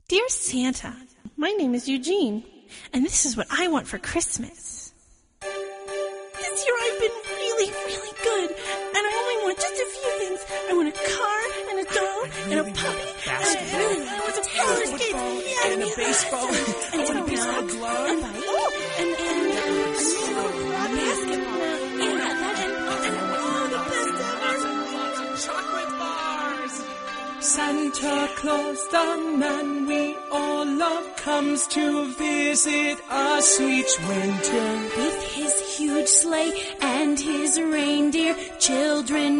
Dear Santa, my name is Eugene, and this is what I want for Christmas. This year I've been really, really good, and I only want just a few things. I want a car, and a doll, and a puppy, and I want some roller skates, and a baseball, and a baseball glove, and a basketball, and the best ever. Chocolate bars! Santa Claus, the man we all love, comes to visit us each winter. With his huge sleigh and his reindeer, children